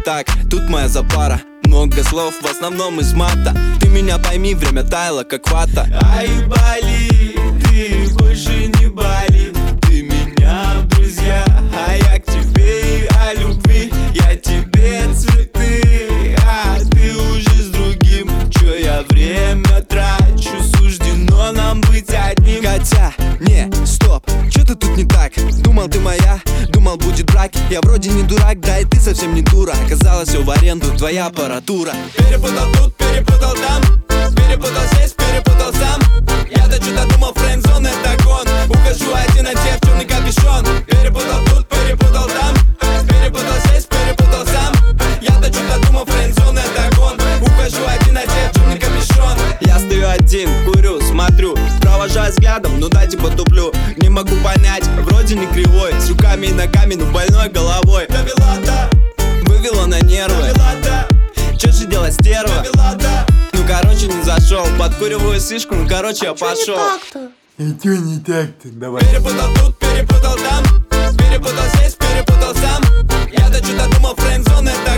так, тут моя запара. Много слов, в основном из мата. Ты меня пойми, время таяло, как вата. Ай, Бали, ты больше не Бали. Ты меня в друзья, а я к тебе и о любви. Я тебе цветы, а ты уже с другим. Чё я время трачу, суждено нам быть одним. Хотя, не, стоп, чё-то тут не так. Думал, ты моя, думал, будет брак. Я вроде не дурак, да и ты совсем не дура. Оказалось, все в аренду, твоя аппаратура. Перепутал тут, перепутал там. Перепутал здесь, перепутал сам. Я-то что-то думал, френдзон это гон. Ухожу один, одев черный капюшон. Перепутал тут, перепутал там. Перепутал здесь, перепутал сам. Я-то что-то думал, френдзон это гон. Ухожу один, одев черный капюшон. Я стою один, курю, смотрю, провожаю взглядом, ну да типа туплю. Не могу понять, вроде не кривой, с руками и ногами, но больной головой. Довела-то, Вывела на нервы, довела-то, чё же делать, стерва? довела-то. Ну короче не зашел, подкуриваю слишком, ну короче я пошел. И чё не так-то? Давай. Перепутал тут, перепутал там. Перепутал здесь, перепутал сам. Я-то что-то думал, френдзон это